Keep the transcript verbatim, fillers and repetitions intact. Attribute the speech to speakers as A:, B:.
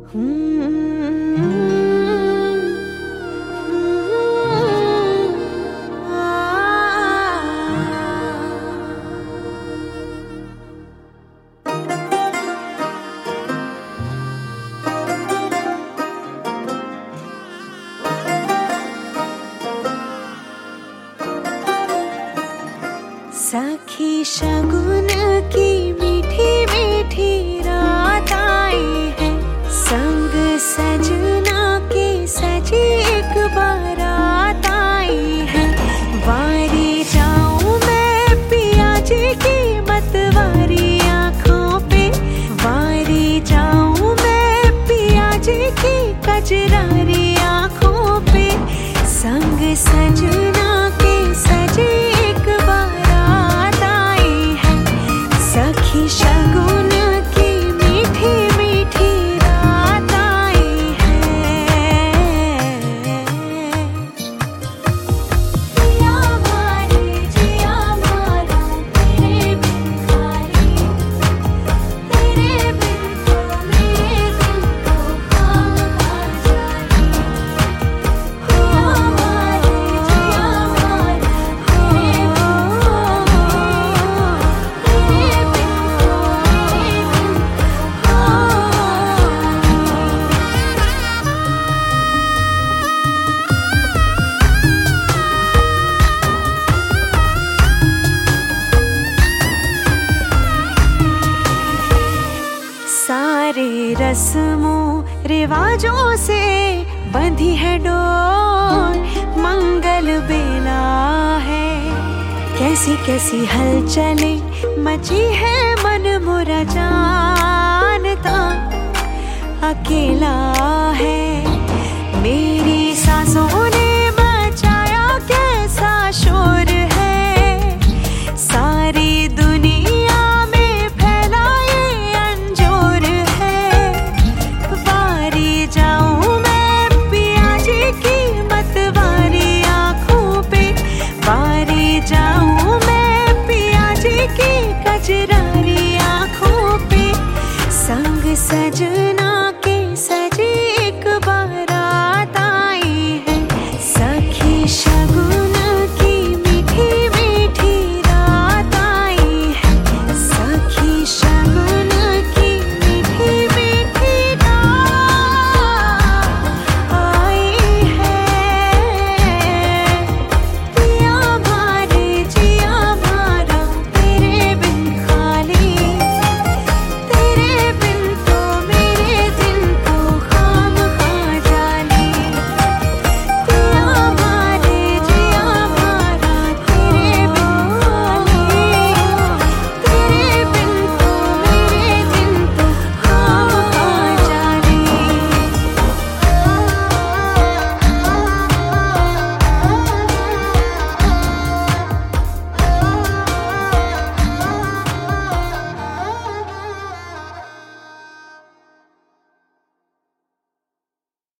A: सखी शगुन की मीठी मीठी रात आई है, संग सजना के सजी एक बारात आई है। वारी जाऊं मैं पिया जी की मतवारी आँखों पे, वारी जाऊं मैं पिया जी की कजरारी आँखों पे, संग सजना के सजी एक बारात आई है। सखी शगुन की मीठी मीठी रात आई है। पिया मारे जिया मारा तेरे बिन खाली, तेरे बिन तो मेरे दिल को काम आ जाए। पिया मारे जिया मारा तेरे बिन सारे रस्मों रिवाजों से बंधी है डोर, मंगल बेला है। कैसी कैसी हलचलें मची है, मन मुरा जानता अकेला है। मेरी सांसों ने मचाया कैसा शोर है, सारी दुनिया में फैला ये अंजोर है। वारी जाऊं मैं पिया जी की मतवारी आँखों पे, वारी जाऊं मैं पिया जी की कजरारी आँखों पे, संग सजना